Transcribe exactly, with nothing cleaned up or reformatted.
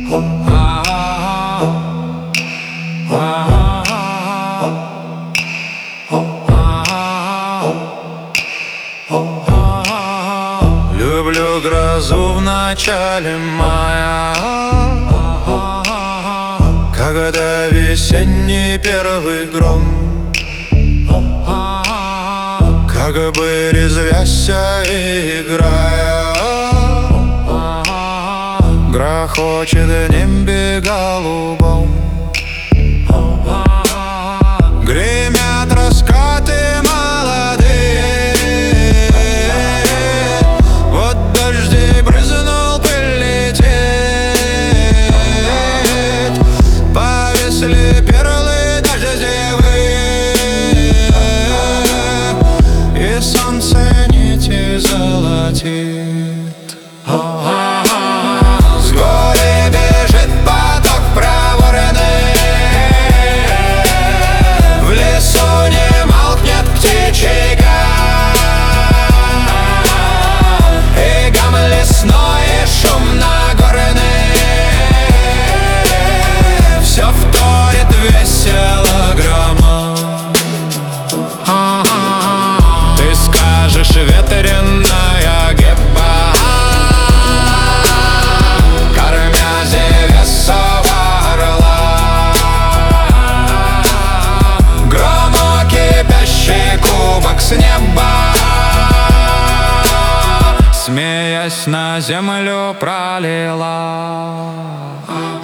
Люблю грозу в начале мая, когда весенний первый гром, как бы резвяся и играя, грохочет в небе голубом. Гремят раскаты молодые, вот дождей брызнул полететь, повисли перлы дождевые, и солнце нити золотит. С горы бежит поток проворный, в лесу не молкнет птичий гам, и гам лесной, и шум нагорный, все вторит весело громом. Ты скажешь: ветреная гепа, кормя зевесого орла, громо кипящий кубок с неба, смеясь, на землю пролила.